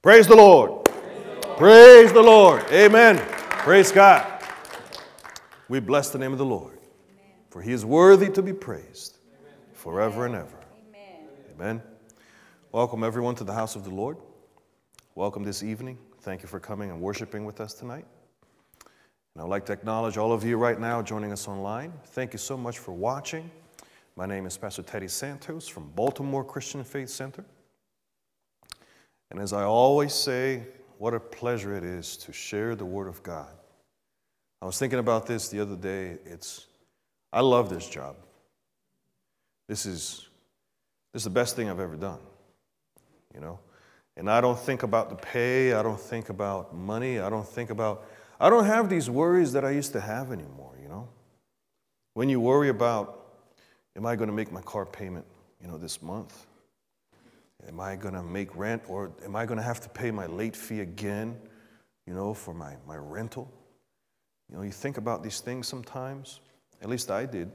Praise the Lord. Praise the Lord. Amen. Praise God. We bless the name of the Lord, for He is worthy to be praised forever and ever. Amen. Welcome everyone to the house of the Lord. Welcome this evening. Thank you for coming and worshiping with us tonight. And I'd like to acknowledge all of you right now joining us online. Thank you so much for watching. My name is Pastor Teddy Santos from Baltimore Christian Faith Center. And as I always say, what a pleasure it is to share the Word of God. I was thinking about this the other day. I love this job. This is the best thing I've ever done, you know. And I don't think about the pay. I don't think about money. I don't have these worries that I used to have anymore, you know. When you worry about, am I going to make my car payment, this month? Am I going to make rent, or am I going to have to pay my late fee again, for my rental? You think about these things sometimes. At least I did.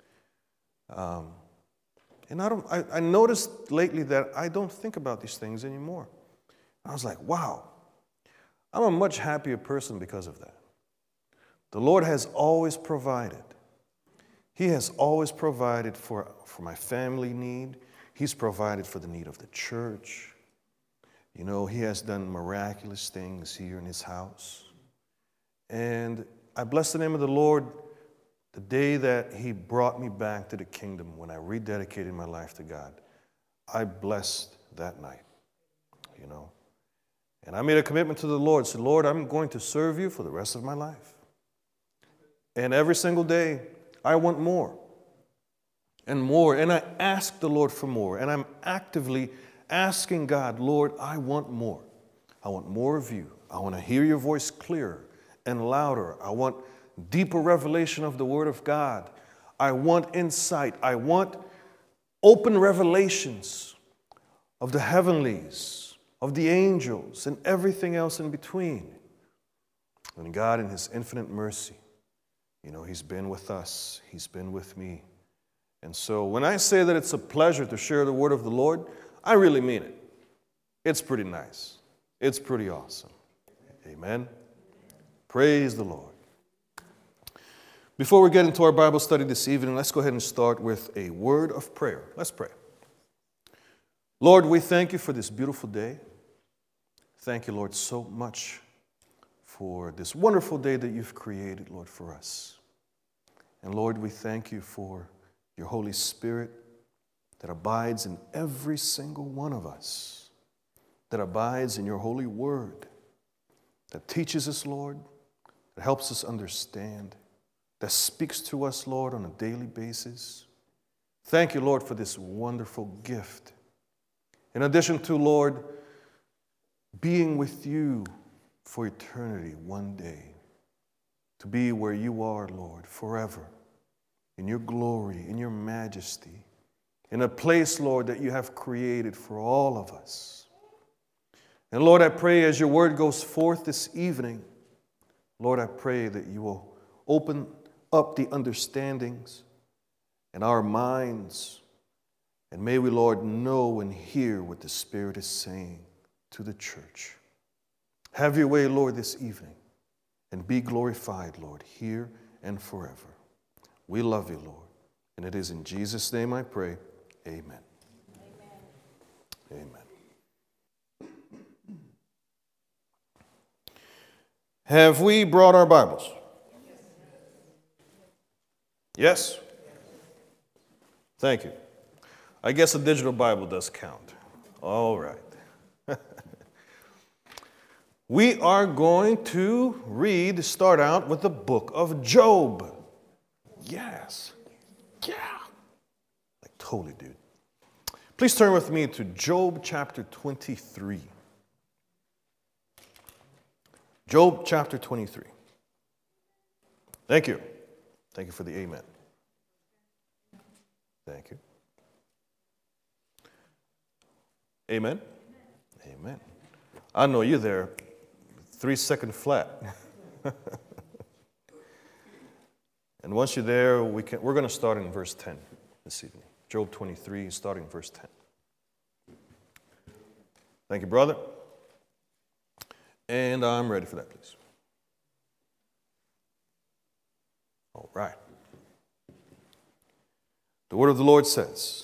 And I noticed lately that I don't think about these things anymore. I was like, wow, I'm a much happier person because of that. The Lord has always provided. He has always provided for my family need. He's provided for the need of the church. He has done miraculous things here in His house. And I bless the name of the Lord the day that He brought me back to the kingdom when I rededicated my life to God. I blessed that night, And I made a commitment to the Lord. Said, Lord, I'm going to serve You for the rest of my life. And every single day, I want more and more. And I ask the Lord for more. And I'm actively asking God, Lord, I want more. I want more of You. I want to hear Your voice clearer and louder. I want deeper revelation of the Word of God. I want insight. I want open revelations of the heavenlies, of the angels, and everything else in between. And God, in His infinite mercy, He's been with us. He's been with me. And so when I say that it's a pleasure to share the word of the Lord, I really mean it. It's pretty nice. It's pretty awesome. Amen. Praise the Lord. Before we get into our Bible study this evening, let's go ahead and start with a word of prayer. Let's pray. Lord, we thank You for this beautiful day. Thank You, Lord, so much for this wonderful day that You've created, Lord, for us. And Lord, we thank You for Your Holy Spirit that abides in every single one of us, that abides in Your holy word, that teaches us, Lord, that helps us understand, that speaks to us, Lord, on a daily basis. Thank You, Lord, for this wonderful gift. In addition to, Lord, being with You for eternity one day, to be where You are, Lord, forever, in Your glory, in Your majesty, in a place, Lord, that You have created for all of us. And Lord, I pray as Your word goes forth this evening, Lord, I pray that You will open up the understandings and our minds, and may we, Lord, know and hear what the Spirit is saying to the church. Have Your way, Lord, this evening, and be glorified, Lord, here and forever. We love You, Lord, and it is in Jesus' name I pray. Amen. Amen. Amen. Have we brought our Bibles? Yes? Thank you. I guess a digital Bible does count. All right. We are going to start out with the book of Job. Yes. Yeah. Like totally, dude. Please turn with me to Job chapter 23. Job chapter 23. Thank you. Thank you for the amen. Thank you. Amen. Amen. I know you there. 3-second flat. And once you're there, we're going to start in verse 10 this evening. Job 23, starting verse 10. Thank you, brother. And I'm ready for that, please. All right. The word of the Lord says,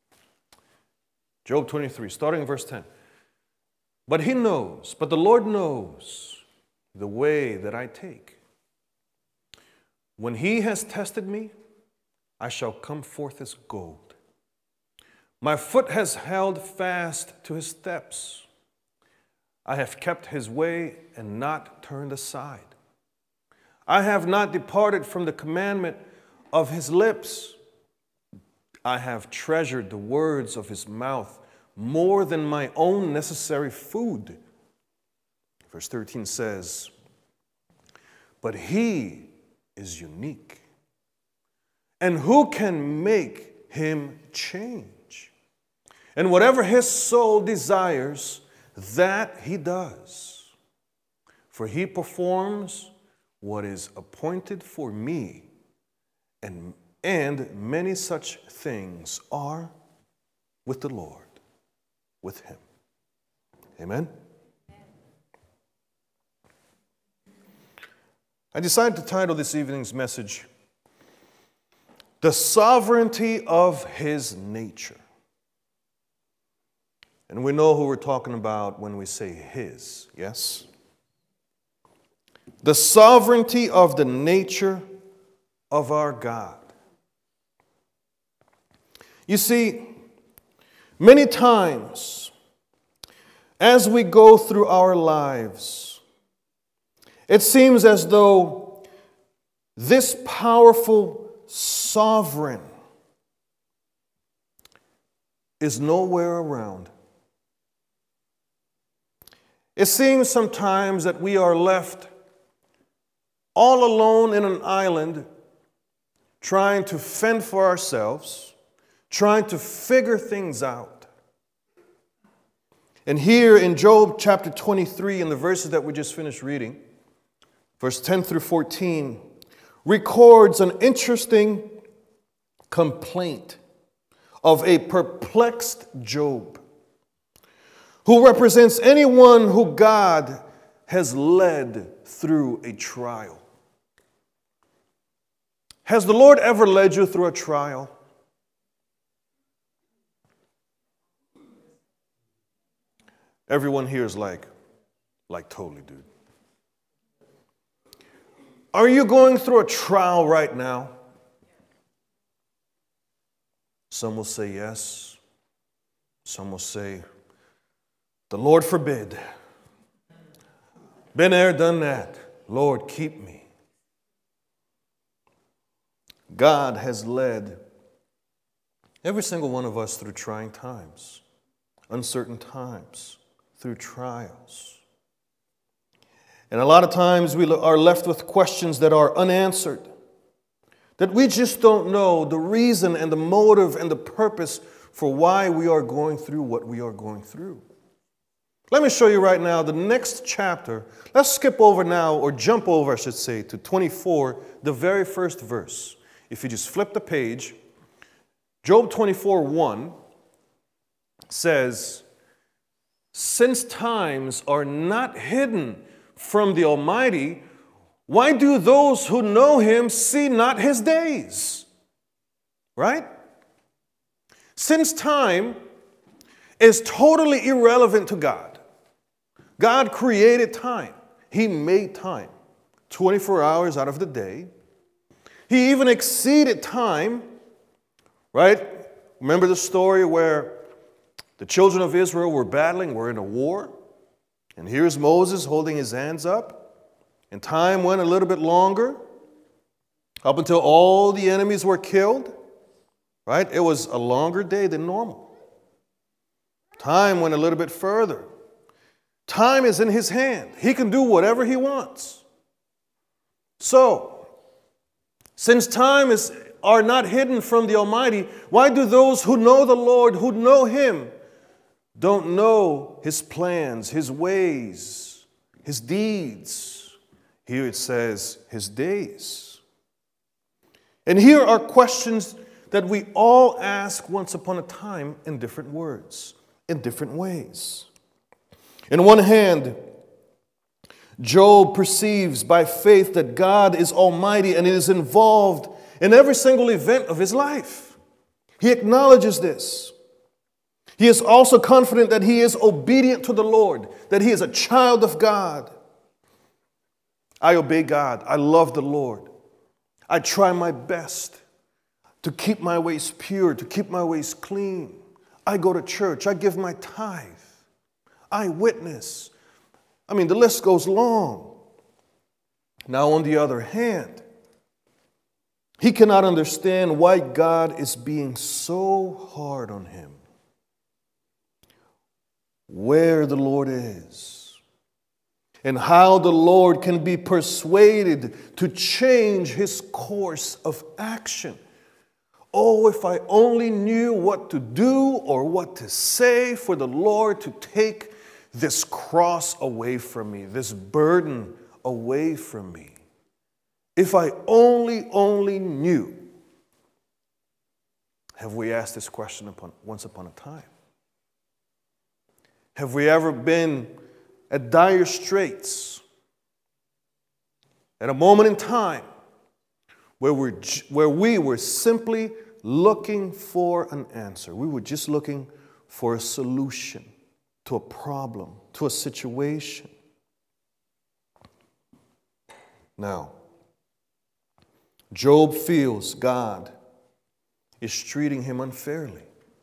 Job 23, starting in verse 10. But the Lord knows the way that I take. When he has tested me, I shall come forth as gold. My foot has held fast to his steps. I have kept his way and not turned aside. I have not departed from the commandment of his lips. I have treasured the words of his mouth more than my own necessary food. Verse 13 says, but he is unique, and who can make him change? And whatever his soul desires, that he does. For he performs what is appointed for me, and many such things are with the Lord, with him. Amen? I decided to title this evening's message, The Sovereignty of His Nature. And we know who we're talking about when we say his, yes? The sovereignty of the nature of our God. You see, many times as we go through our lives, it seems as though this powerful sovereign is nowhere around. It seems sometimes that we are left all alone in an island, trying to fend for ourselves, trying to figure things out. And here in Job chapter 23, in the verses that we just finished reading, verse 10 through 14, records an interesting complaint of a perplexed Job, who represents anyone who God has led through a trial. Has the Lord ever led you through a trial? Everyone here is like totally, dude. Are you going through a trial right now? Some will say yes. Some will say, the Lord forbid. Been there, done that. Lord, keep me. God has led every single one of us through trying times, uncertain times, through trials. And a lot of times we are left with questions that are unanswered, that we just don't know the reason and the motive and the purpose for why we are going through what we are going through. Let me show you right now the next chapter. Let's skip over now, or jump over, I should say, to 24, the very first verse. If you just flip the page, Job 24:1 says, since times are not hidden from the Almighty, why do those who know him see not his days? Right? Since time is totally irrelevant to God. God created time. He made time 24 hours out of the day. He even exceeded time, right? Remember the story where the children of Israel were battling, were in a war, and here's Moses holding his hands up, and time went a little bit longer, up until all the enemies were killed, right? It was a longer day than normal. Time went a little bit further. Time is in his hand. He can do whatever he wants. So, since are not hidden from the Almighty, why do those who know the Lord, who know him, don't know his plans, his ways, his deeds? Here it says his days. And here are questions that we all ask once upon a time in different words, in different ways. In one hand, Job perceives by faith that God is almighty and is involved in every single event of his life. He acknowledges this. He is also confident that he is obedient to the Lord, that he is a child of God. I obey God. I love the Lord. I try my best to keep my ways pure, to keep my ways clean. I go to church. I give my tithe. I witness. I mean, the list goes long. Now, on the other hand, he cannot understand why God is being so hard on him. Where the Lord is, and how the Lord can be persuaded to change his course of action. Oh, if I only knew what to do or what to say for the Lord to take this cross away from me, this burden away from me. If I only knew. Have we asked this question once upon a time? Have we ever been at dire straits, at a moment in time where we were simply looking for an answer? We were just looking for a solution to a problem, to a situation. Now, Job feels God is treating him unfairly.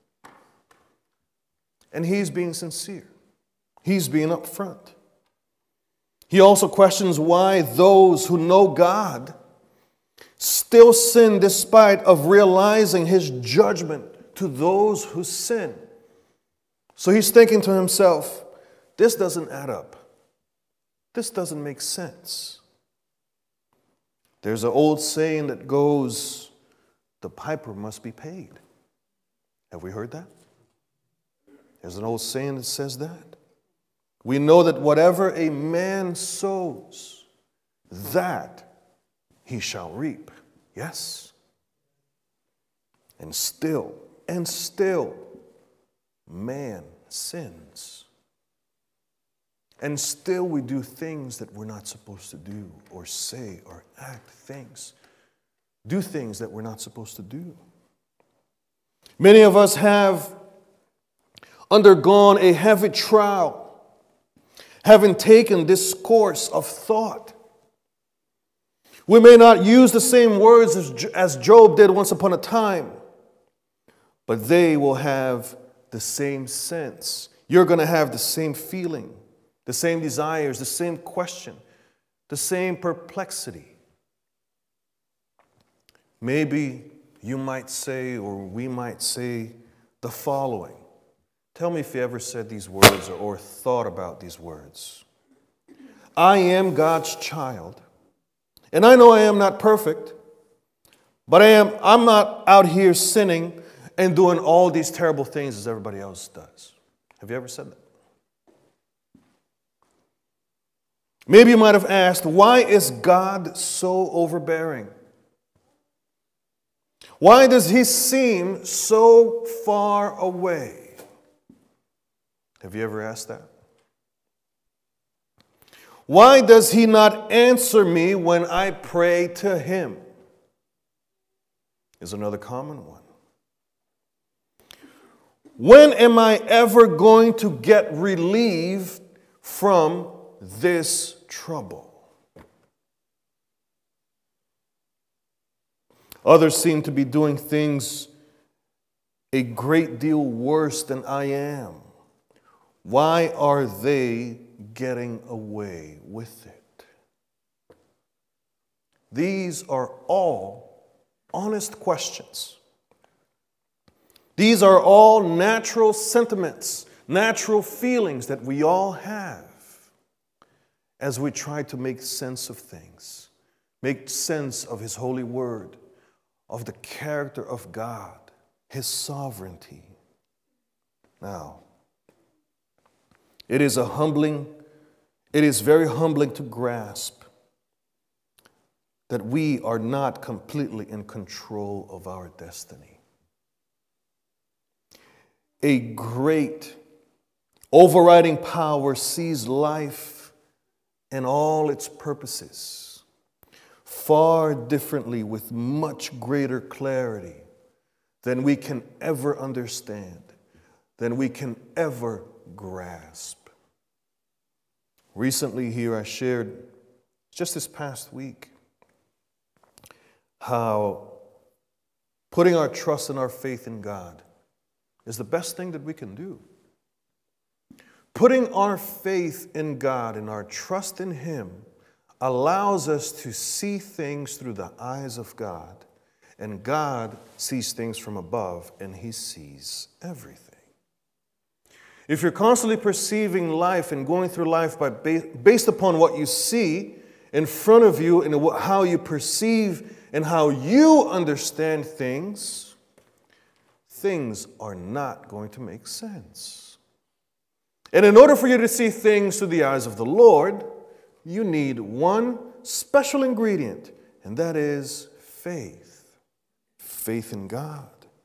And he's being sincere. He's being upfront. He also questions why those who know God still sin despite of realizing his judgment to those who sin. So he's thinking to himself, this doesn't add up. This doesn't make sense. There's an old saying that goes, the piper must be paid. Have we heard that? There's an old saying that says that. We know that whatever a man sows, that he shall reap. Yes. And still, man sins. And still we do things that we're not supposed to do, or say, or act things. Do things that we're not supposed to do. Many of us have undergone a heavy trial, having taken this course of thought. We may not use the same words as Job did once upon a time, but they will have the same sense. You're going to have the same feeling, the same desires, the same question, the same perplexity. Maybe you might say, or we might say, the following. Tell me if you ever said these words or thought about these words. I am God's child, and I know I am not perfect, but I'm not out here sinning and doing all these terrible things as everybody else does. Have you ever said that? Maybe you might have asked, why is God so overbearing? Why does he seem so far away? Have you ever asked that? Why does he not answer me when I pray to him? Is another common one. When am I ever going to get relieved from this trouble? Others seem to be doing things a great deal worse than I am. Why are they getting away with it? These are all honest questions. These are all natural sentiments, natural feelings that we all have as we try to make sense of things, make sense of his holy word, of the character of God, his sovereignty. Now, it is very humbling to grasp that we are not completely in control of our destiny. A great overriding power sees life and all its purposes far differently with much greater clarity than we can ever understand, than we can ever grasp. Recently here I shared, just this past week, how putting our trust and our faith in God is the best thing that we can do. Putting our faith in God and our trust in Him allows us to see things through the eyes of God, and God sees things from above, and He sees everything. If you're constantly perceiving life and going through life based upon what you see in front of you and how you perceive and how you understand things, things are not going to make sense. And in order for you to see things through the eyes of the Lord, you need one special ingredient, and that is faith. Faith in God.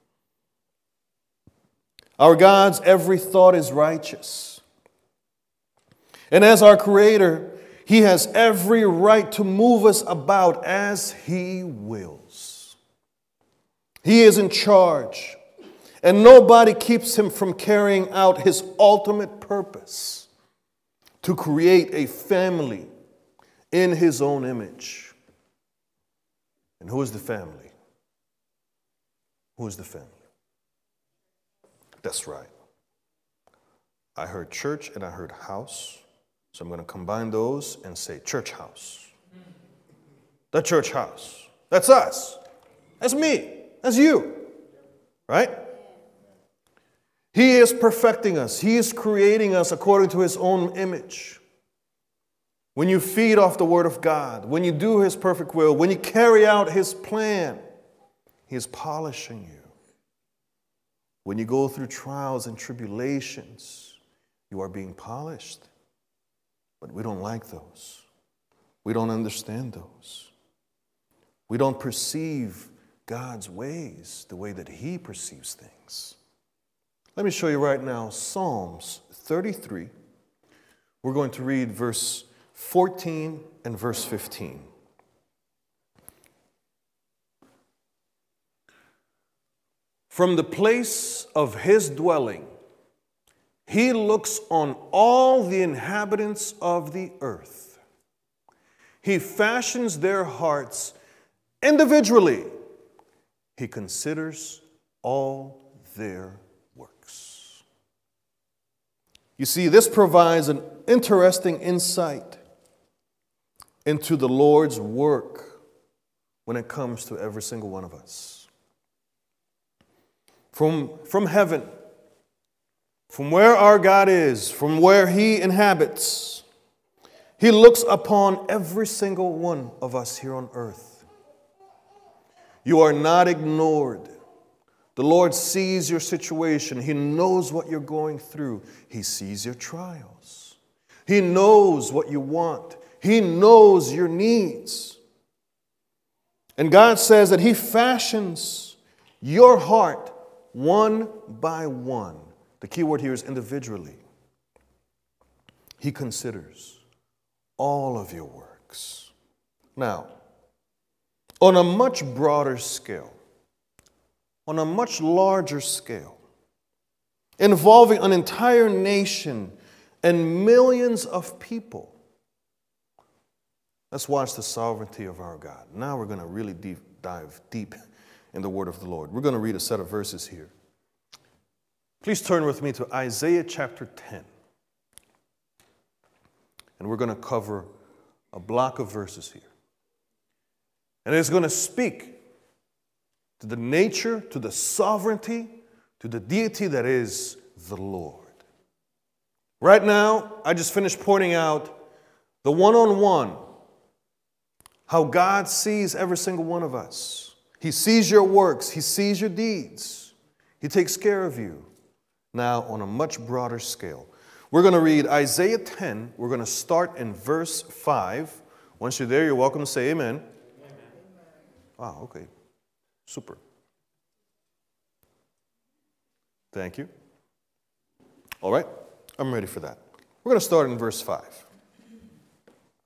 Our God's every thought is righteous. And as our Creator, He has every right to move us about as He wills. He is in charge, and nobody keeps Him from carrying out His ultimate purpose to create a family in His own image. And who is the family? Who is the family? That's right. I heard church and I heard house. So I'm going to combine those and say church house. The church house. That's us. That's me. That's you. Right? He is perfecting us. He is creating us according to His own image. When you feed off the Word of God, when you do His perfect will, when you carry out His plan, He is polishing you. When you go through trials and tribulations, you are being polished. But we don't like those. We don't understand those. We don't perceive God's ways the way that He perceives things. Let me show you right now Psalms 33. We're going to read verse 14 and verse 15. From the place of His dwelling, He looks on all the inhabitants of the earth. He fashions their hearts individually. He considers all their works. You see, this provides an interesting insight into the Lord's work when it comes to every single one of us. From heaven, from where our God is, from where He inhabits, He looks upon every single one of us here on earth. You are not ignored. The Lord sees your situation. He knows what you're going through. He sees your trials. He knows what you want. He knows your needs. And God says that He fashions your heart one by one. The key word here is individually. He considers all of your works. Now, on a much broader scale, on a much larger scale, involving an entire nation and millions of people, let's watch the sovereignty of our God. Now we're going to really dive deep in the word of the Lord. We're going to read a set of verses here. Please turn with me to Isaiah chapter 10. And we're going to cover a block of verses here. And it's going to speak to the nature, to the sovereignty, to the deity that is the Lord. Right now, I just finished pointing out the one-on-one, how God sees every single one of us. He sees your works. He sees your deeds. He takes care of you. Now, on a much broader scale, we're going to read Isaiah 10. We're going to start in verse 5. Once you're there, you're welcome to say amen. Amen. Wow, okay. Super. Thank you. All right, I'm ready for that. We're going to start in verse 5.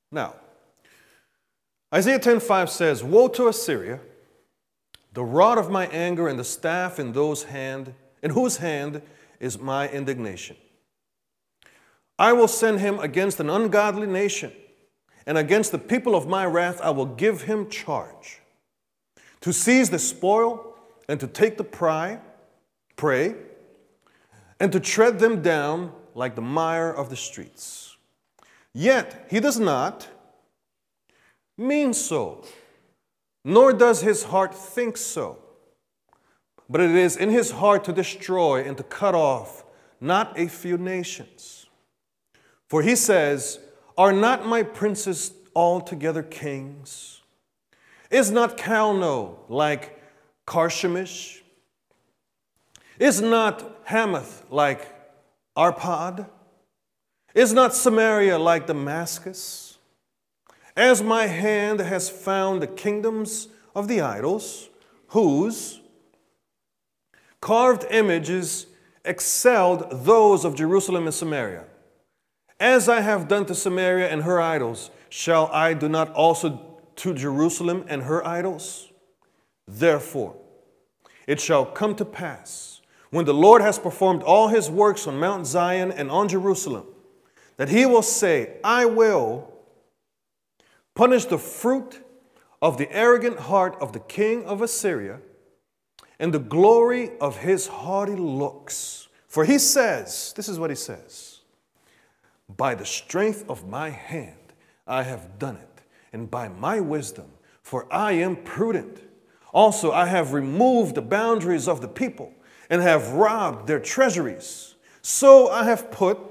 Now, Isaiah 10:5 says, "Woe to Assyria, the rod of my anger and the staff in whose hand is my indignation. I will send him against an ungodly nation, and against the people of my wrath I will give him charge, to seize the spoil and to take the prey, and to tread them down like the mire of the streets. Yet he does not mean so, nor does his heart think so. But it is in his heart to destroy and to cut off not a few nations. For he says, are not my princes altogether kings? Is not Calno like Carchemish? Is not Hamath like Arpad? Is not Samaria like Damascus? As my hand has found the kingdoms of the idols, whose carved images excelled those of Jerusalem and Samaria. As I have done to Samaria and her idols, shall I do not also to Jerusalem and her idols? Therefore, it shall come to pass, when the Lord has performed all his works on Mount Zion and on Jerusalem, that he will say, I will punish the fruit of the arrogant heart of the king of Assyria and the glory of his haughty looks. For he says, this is what he says, by the strength of my hand I have done it, and by my wisdom, for I am prudent. Also I have removed the boundaries of the people, and have robbed their treasuries. So I have put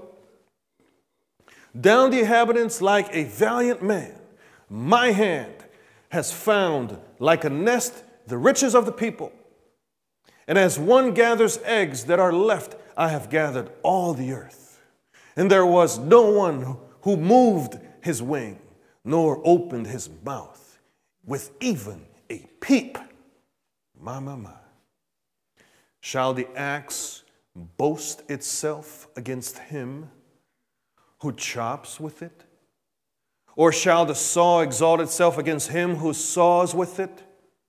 down the inhabitants like a valiant man. My hand has found like a nest the riches of the people. And as one gathers eggs that are left, I have gathered all the earth. And there was no one who moved his wing, nor opened his mouth with even a peep. My. Shall the axe boast itself against him who chops with it? Or shall the saw exalt itself against him who saws with it?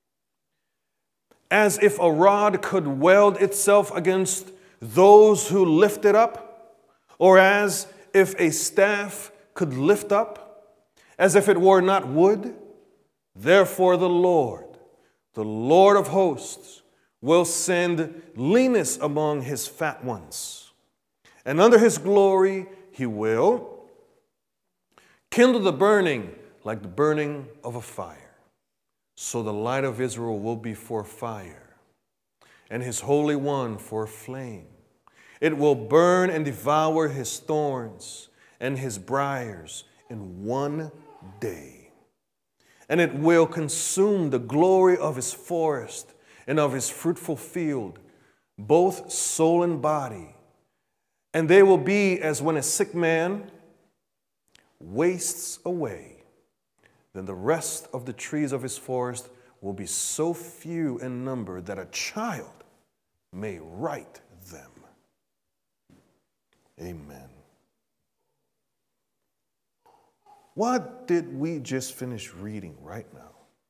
As if a rod could weld itself against those who lift it up, or as if a staff could lift up, as if it were not wood. Therefore the Lord of hosts, will send leanness among his fat ones, and under his glory he will kindle the burning like the burning of a fire. So the light of Israel will be for fire, and his Holy One for flame. It will burn and devour his thorns and his briars in one day. And it will consume the glory of his forest and of his fruitful field, both soul and body. And they will be as when a sick man wastes away. Then the rest of the trees of his forest will be so few in number that a child may write them. Amen. What did we just finish reading right now?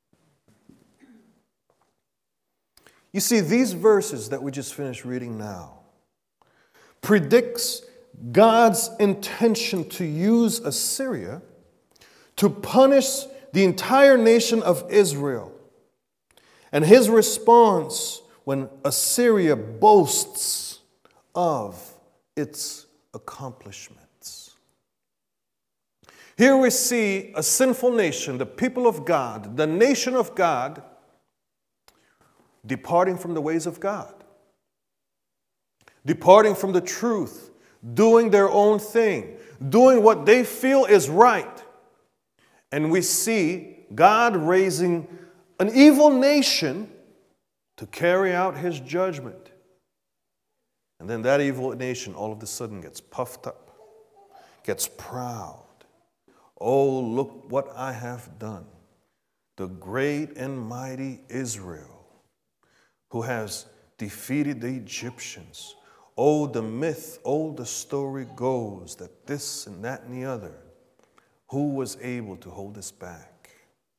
You see, these verses that we just finished reading now predicts God's intention to use Assyria to punish the entire nation of Israel, and his response when Assyria boasts of its accomplishments. Here we see a sinful nation, the people of God, the nation of God, departing from the ways of God, departing from the truth, doing their own thing, doing what they feel is right. And we see God raising an evil nation to carry out his judgment. And then that evil nation all of a sudden gets puffed up, gets proud. Oh, look what I have done. The great and mighty Israel, who has defeated the Egyptians. Oh, the myth, oh, the story goes that this and that and the other, Who was able to hold us back?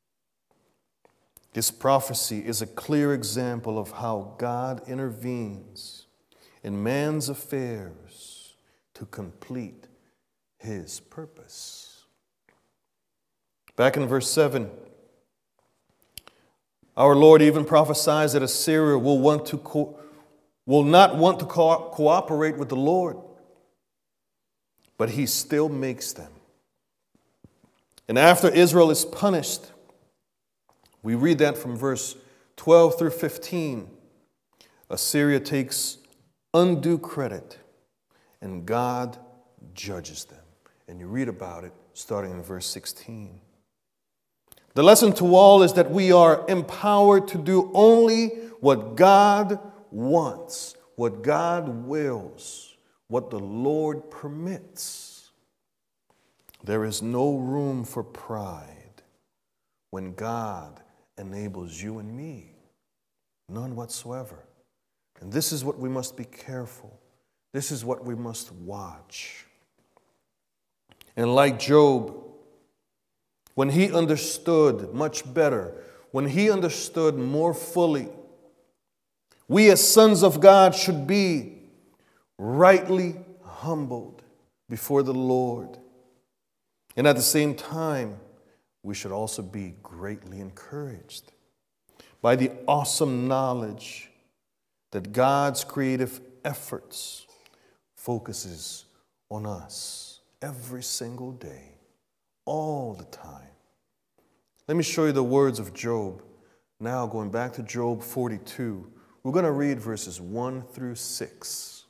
This prophecy is a clear example of how God intervenes in man's affairs to complete his purpose. Back in verse 7, our Lord even prophesies that Assyria will not want to cooperate with the Lord, but he still makes them. And after Israel is punished, we read that from verse 12 through 15, Assyria takes undue credit and God judges them. And you read about it starting in verse 16. The lesson to all is that we are empowered to do only what God wants, what God wills, what the Lord permits. There is no room for pride when God enables you and me. None whatsoever. And this is what we must be careful. This is what we must watch. And like Job, when he understood much better, when he understood more fully, we as sons of God should be rightly humbled before the Lord. And at the same time, we should also be greatly encouraged by the awesome knowledge that God's creative efforts focuses on us every single day, all the time. Let me show you the words of Job. Now going back to Job 42, we're going to read verses 1 through 6.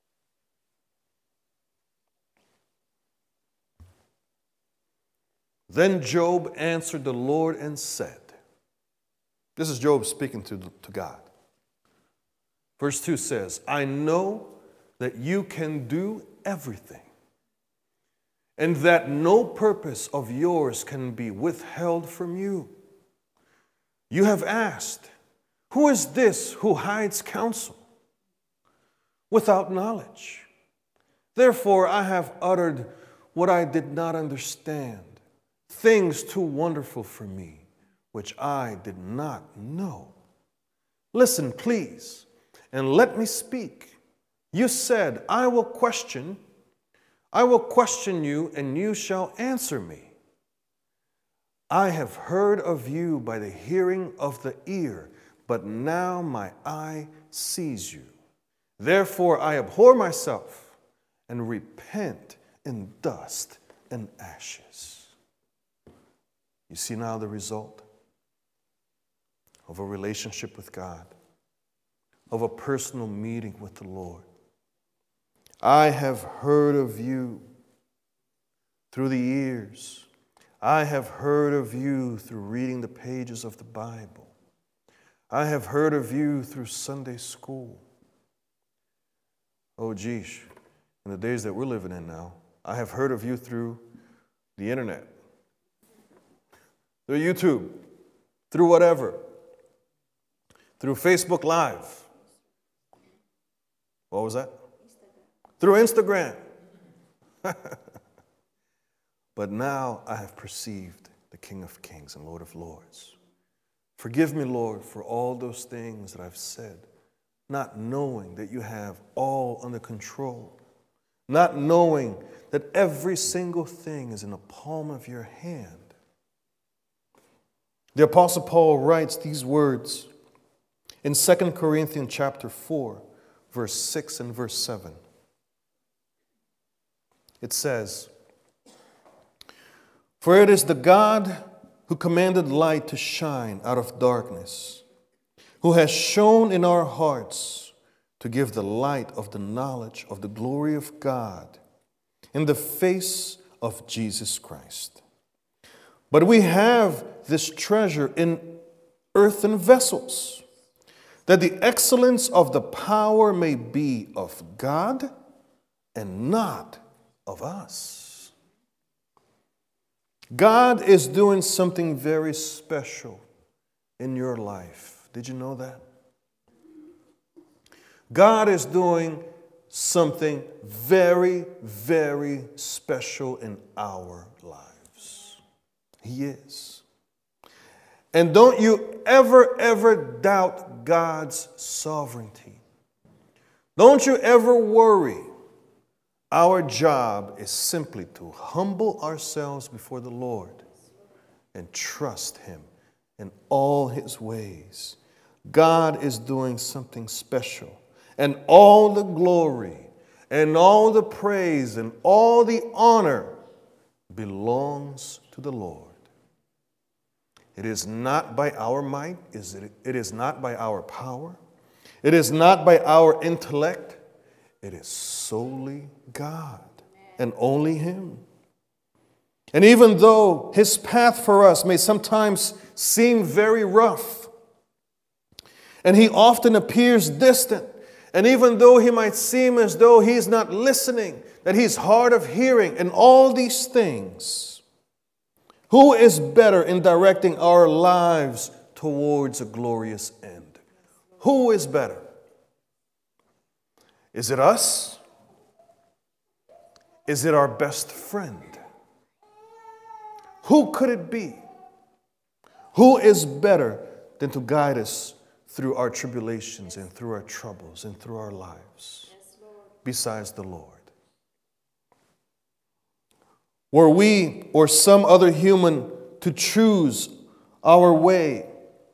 Then Job answered the Lord and said, this is Job speaking to God. Verse 2 says, I know that you can do everything, and that no purpose of yours can be withheld from you. You have asked, who is this who hides counsel without knowledge? Therefore I have uttered what I did not understand, things too wonderful for me, which I did not know. Listen, please, and let me speak. You said, I will question you, and you shall answer me. I have heard of you by the hearing of the ear, but now my eye sees you. Therefore I abhor myself and repent in dust and ashes. You see now the result of a relationship with God, of a personal meeting with the Lord. I have heard of you through the years. I have heard of you through reading the pages of the Bible. I have heard of you through Sunday school. Oh, geez, in the days that we're living in now, I have heard of you through the internet, through YouTube, through whatever, through Facebook Live. What was that? Through Instagram. But now I have perceived the King of Kings and Lord of Lords. Forgive me, Lord, for all those things that I've said, not knowing that you have all under control, not knowing that every single thing is in the palm of your hand. The Apostle Paul writes these words in 2 Corinthians chapter 4, verse 6 and verse 7. It says, for it is the God who commanded light to shine out of darkness, who has shone in our hearts to give the light of the knowledge of the glory of God in the face of Jesus Christ. But we have this treasure in earthen vessels, that the excellence of the power may be of God and not of us. God is doing something very special in your life. Did you know that? God is doing something very, very special in our lives. He is. And don't you ever doubt God's sovereignty. Don't you ever worry. Our job is simply to humble ourselves before the Lord and trust Him in all His ways. God is doing something special, and all the glory and all the praise and all the honor belongs to the Lord. It is not by our might, it is not by our power, it is not by our intellect, it is solely God and only Him. And even though His path for us may sometimes seem very rough, and He often appears distant, and even though He might seem as though He's not listening, that He's hard of hearing, and all these things, who is better in directing our lives towards a glorious end? Who is better? Is it us? Is it our best friend? Who could it be? Who is better than to guide us through our tribulations and through our troubles and through our lives, besides the Lord? Were we or some other human to choose our way,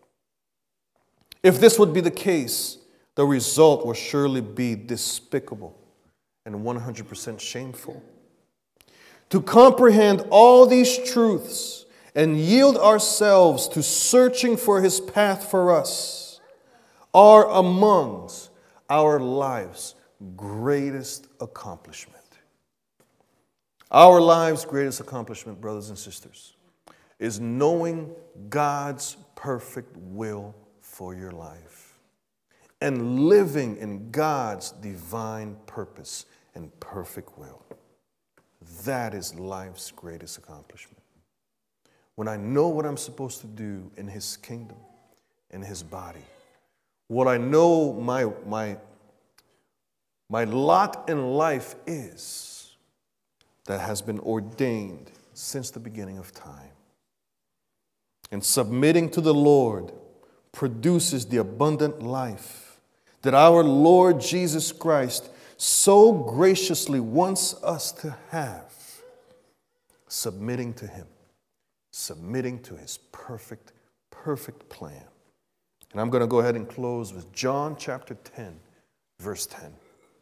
if this would be the case, the result will surely be despicable and 100% shameful. To comprehend all these truths and yield ourselves to searching for His path for us are amongst our life's greatest accomplishment. Our life's greatest accomplishment, brothers and sisters, is knowing God's perfect will for your life and living in God's divine purpose and perfect will. That is life's greatest accomplishment. When I know what I'm supposed to do in His kingdom, in His body, what I know my lot in life is, that has been ordained since the beginning of time. And submitting to the Lord produces the abundant life that our Lord Jesus Christ so graciously wants us to have. Submitting to Him, submitting to His perfect plan. And I'm going to go ahead and close with John chapter 10, verse 10.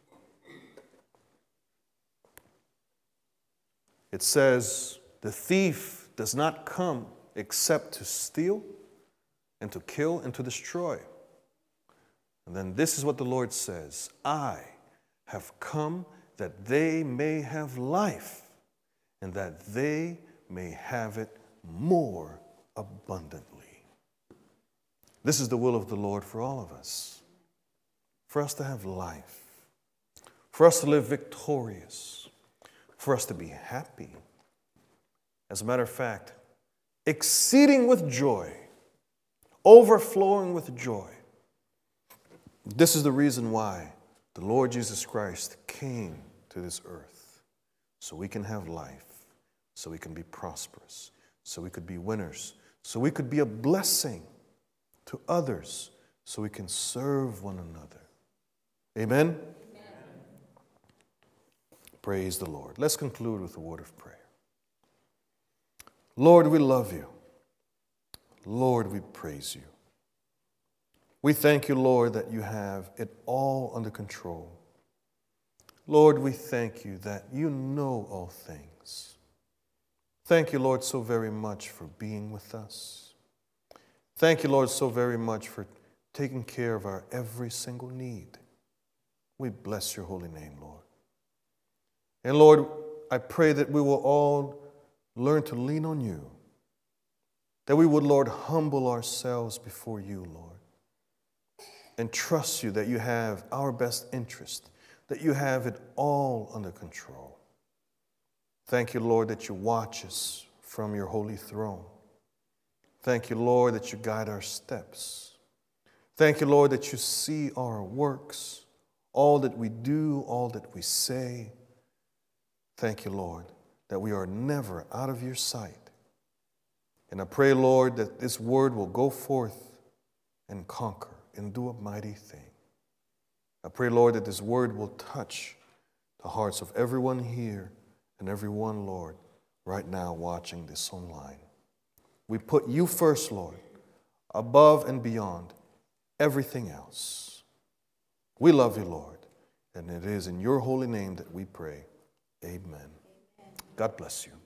It says, the thief does not come except to steal and to kill and to destroy. And then this is what the Lord says, I have come that they may have life and that they may have it more abundantly. This is the will of the Lord for all of us, for us to have life, for us to live victorious, for us to be happy. As a matter of fact, exceeding with joy, overflowing with joy. This is the reason why the Lord Jesus Christ came to this earth, so we can have life, so we can be prosperous, so we could be winners, so we could be a blessing to others, so we can serve one another. Amen? Praise the Lord. Let's conclude with a word of prayer. Lord, we love You. Lord, we praise You. We thank You, Lord, that You have it all under control. Lord, we thank You that You know all things. Thank You, Lord, so very much for being with us. Thank You, Lord, so very much for taking care of our every single need. We bless Your holy name, Lord. And Lord, I pray that we will all learn to lean on You, that we would, Lord, humble ourselves before You, Lord, and trust You that You have our best interest, that You have it all under control. Thank You, Lord, that You watch us from Your holy throne. Thank You, Lord, that You guide our steps. Thank You, Lord, that You see our works, all that we do, all that we say. Thank You, Lord, that we are never out of Your sight. And I pray, Lord, that this word will go forth and conquer and do a mighty thing. I pray, Lord, that this word will touch the hearts of everyone here and everyone, Lord, right now watching this online. We put you first, Lord, above and beyond everything else. We love you, Lord, and it is in your holy name that we pray. Amen. God bless you.